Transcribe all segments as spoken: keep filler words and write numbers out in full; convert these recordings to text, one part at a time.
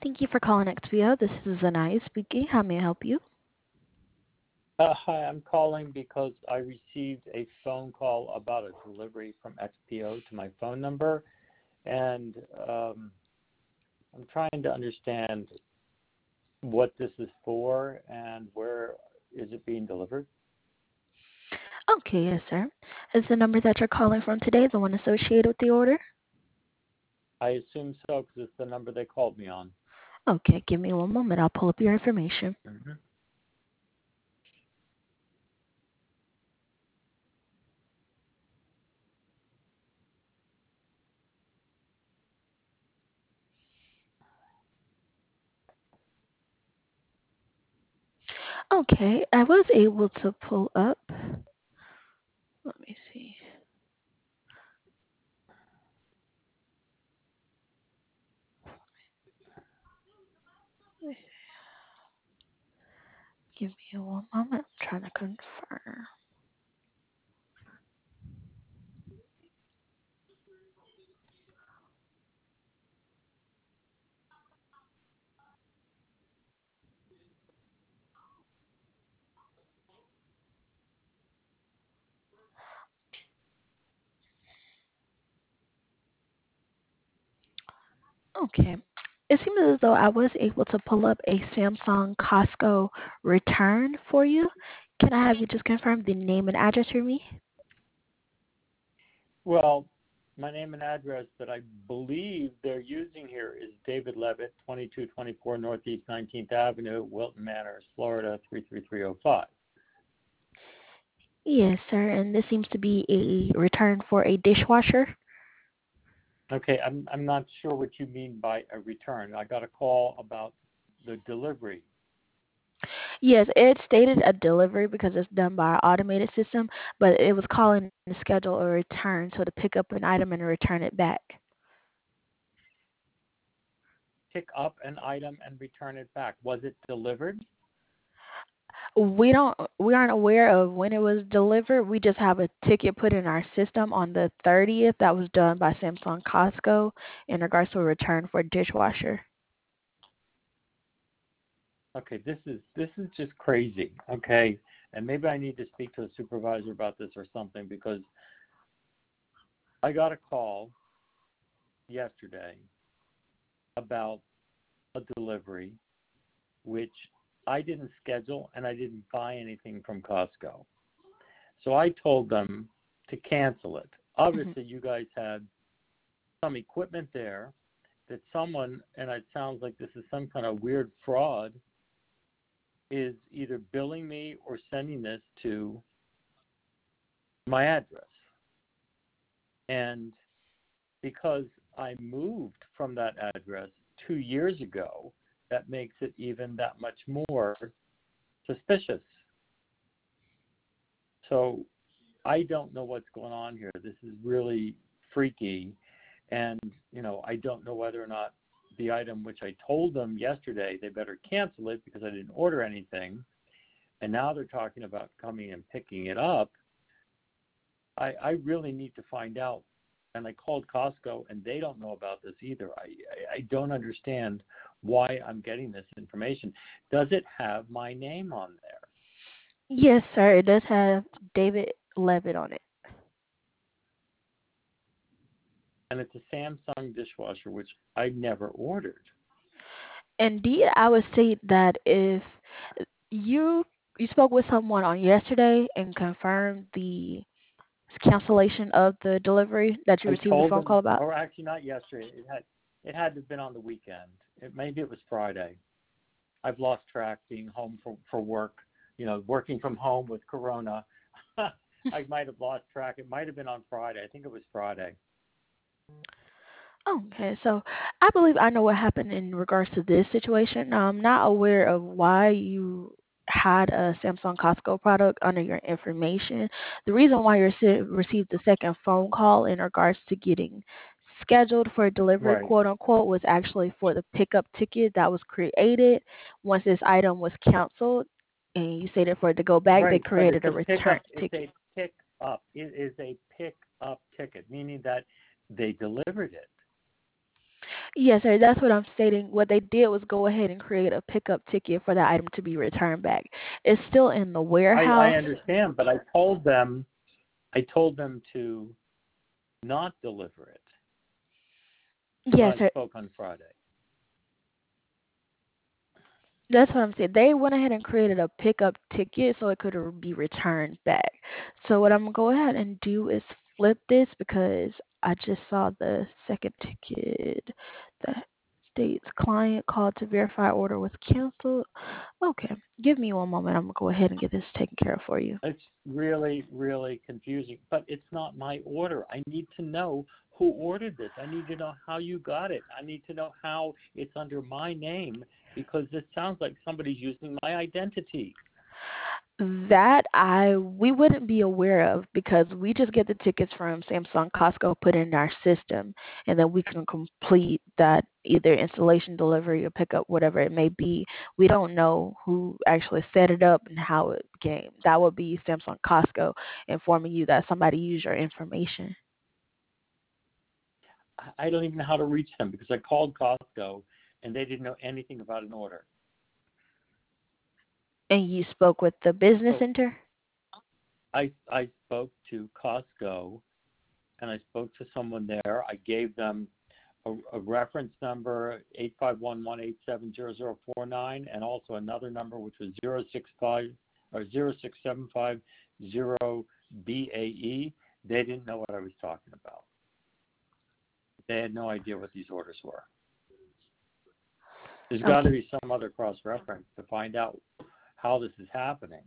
Thank you for calling X P O. This is Anaya speaking. How may I help you? Uh, hi, I'm calling because I received a phone call about a delivery from X P O to my phone number, and um, I'm trying to understand what this is for and where is it being delivered. Okay, yes, sir. Is the number that you're calling from today the one associated with the order? I assume so because it's the number they called me on. Okay, give me one moment. I'll pull up your information. Mm-hmm. Okay, I was able to pull up. Let me see. Give me one moment. I'm trying to confirm. Okay. It seems as though I was able to pull up a Samsung Costco return for you. Can I have you just confirm the name and address for me? Well, my name and address that I believe they're using here is David Levitt, twenty-two twenty-four Northeast nineteenth Avenue, Wilton Manors, Florida, three three three oh five. Yes, sir. And this seems to be a return for a dishwasher. Okay, I'm I'm not sure what you mean by a return. I got a call about the delivery. Yes, it stated a delivery because it's done by an automated system, but it was calling to schedule a return, so to pick up an item and return it back. Pick up an item and return it back. Was it delivered? We don't, we aren't aware of when it was delivered. We just have a ticket put in our system on the thirtieth that was done by Samsung Costco in regards to a return for a dishwasher. Okay, this is this is just crazy. Okay, and maybe I need to speak to a supervisor about this or something because I got a call yesterday about a delivery which I didn't schedule and I didn't buy anything from Costco. So I told them to cancel it. Mhm. Obviously, you guys had some equipment there that someone, and it sounds like this is some kind of weird fraud, is either billing me or sending this to my address. And because I moved from that address two years ago, that makes it even that much more suspicious. So I don't know what's going on here. This is really freaky. And, you know, I don't know whether or not the item which I told them yesterday they better cancel it because I didn't order anything. And now they're talking about coming and picking it up. I, I really need to find out. And I called Costco, and they don't know about this either. I, I, I don't understand why I'm getting this information. Does it have my name on there? Yes, sir. It does have David Levitt on it. And it's a Samsung dishwasher, which I never ordered. Indeed, I would say that if you you spoke with someone on yesterday and confirmed the cancellation of the delivery that you I received a told phone them, call about. or actually not yesterday. It had it had to have been on the weekend. It, maybe it was Friday. I've lost track being home for, for work, you know, working from home with Corona. I might have lost track. It might have been on Friday. I think it was Friday. Okay, so I believe I know what happened in regards to this situation. Now, I'm not aware of why you had a Samsung Costco product under your information. The reason why you rece- received the second phone call in regards to getting scheduled for delivery, Right. quote unquote, was actually for the pickup ticket that was created once this item was canceled. And you stated for it to go back, they Right. But created it's a a return pickup. It's ticket. a pick up. It is a pick up ticket, meaning that they delivered it. Yes, sir. That's what I'm stating. What they did was go ahead and create a pickup ticket for the item to be returned back. It's still in the I, I warehouse. understand, but I told them, I told them to not deliver it when Yes, I sir. spoke on Friday. That's what I'm saying. They went ahead and created a pickup ticket so it could re- be returned back. So what I'm gonna go ahead and do is flip this because I just saw the second ticket that states client called to verify order was canceled. Okay, give me one moment. I'm gonna go ahead and get this taken care of for you. It's really, really confusing, but it's not my order. I need to know who ordered this. I need to know how you got it. I need to know how it's under my name because this sounds like somebody's using my identity. That I we wouldn't be aware of because we just get the tickets from Samsung Costco put in our system and then we can complete that either installation, delivery or pickup, whatever it may be. We don't know who actually set it up and how it came. That would be Samsung Costco informing you that somebody used your information. I don't even know how to reach them because I called Costco and they didn't know anything about an order. And you spoke with the business So center? I I spoke to Costco and I spoke to someone there. I gave them a, a reference number eight five one one eight seven zero zero four nine and also another number which was zero six five or zero six seven five zero B A E. They didn't know what I was talking about. They had no idea what these orders were. There's got to Okay. be some other cross reference to find out how this is happening.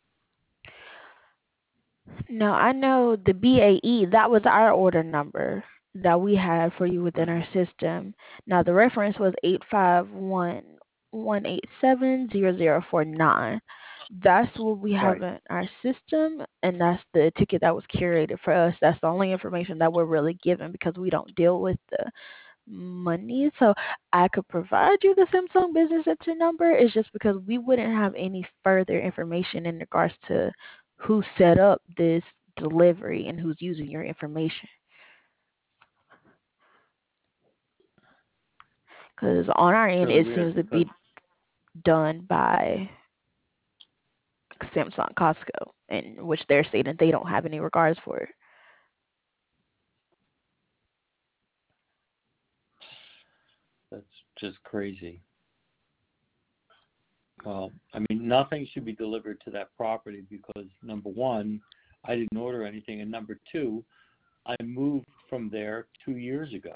No, I know the B A E, that was our order number that we had for you within our Mhm. system. Now the reference was eight five one one eight seven zero zero four nine. That's what we have Right. in our system and that's the ticket that was curated for us. That's the only information that we're really given because we don't deal with the money. So I could provide you the Samsung Business Center number. It's just because we wouldn't have any further information in regards to who set up this delivery and who's using your information. Because on our It's end, really it weird seems to because be done by Samsung Costco, in which they're stating they don't have any regards for it. that's just crazy. Well, I mean, nothing should be delivered to that property because number one, I didn't order anything, and number two, I moved from there two years ago.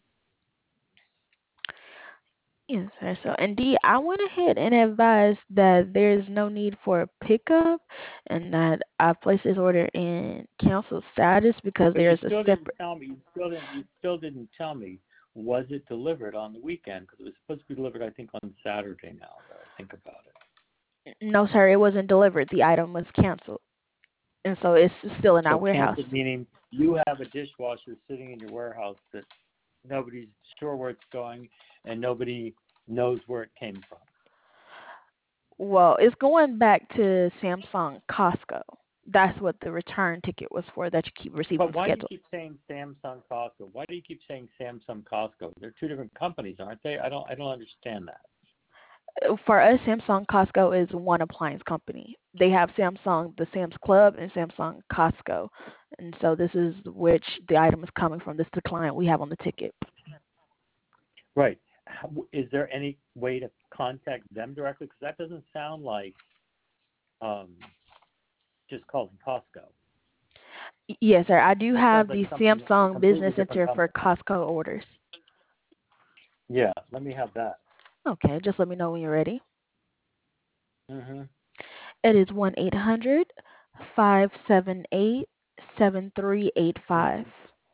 Yes, sir. So indeed, I went ahead and advised that there's no need for a pickup and that I placed this order in cancel status because But you there's a still didn't separate. tell me. You still didn't. You still didn't tell me. Was it delivered on the weekend? Because it was supposed to be delivered, I think, on Saturday. Now that I think about it. No, sir, it wasn't delivered. The item was canceled, and so it's still in our So warehouse. canceled meaning you have a dishwasher sitting in your warehouse that nobody's sure where it's going and nobody knows where it came from. Well, it's going back to Samsung Costco. That's what the return ticket was for that you keep receiving But why do you scheduled. keep saying Samsung Costco? Why do you keep saying Samsung Costco? They're two different companies, aren't they? I don't I don't understand that. For us, Samsung Costco is one appliance company. They have Samsung, the Sam's Club, and Samsung Costco. And so this is which the item is coming from. This is the client we have on the ticket. Right. How, is there any way to contact them directly? Because that doesn't sound like um, just calling Costco. Yes, sir. I do That sounds have like the something a Samsung completely Business different Center for company. Costco orders. Yeah, let me have that. Okay, just let me know when you're ready. Mm-hmm. It is one eight hundred five seven eight seven three eight five. Mm-hmm.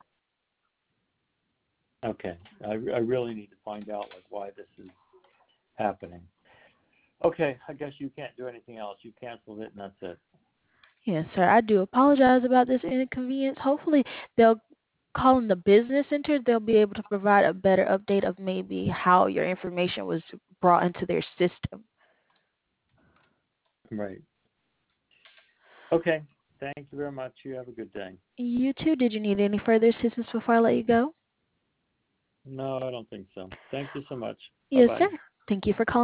Okay. I, I really need to find out like why this is happening. Okay, I guess you can't do anything else. You canceled it and that's it. Yes, sir. I do apologize about this inconvenience. Hopefully, they'll call in the business center. They'll be able to provide a better update of maybe how your information was brought into their system. Right. Okay. Thank you very much. You have a good day. You too. Did you need any further assistance before I let you go? No, I don't think so. Thank you so much. Yes, Bye-bye. sir. Thank you for calling.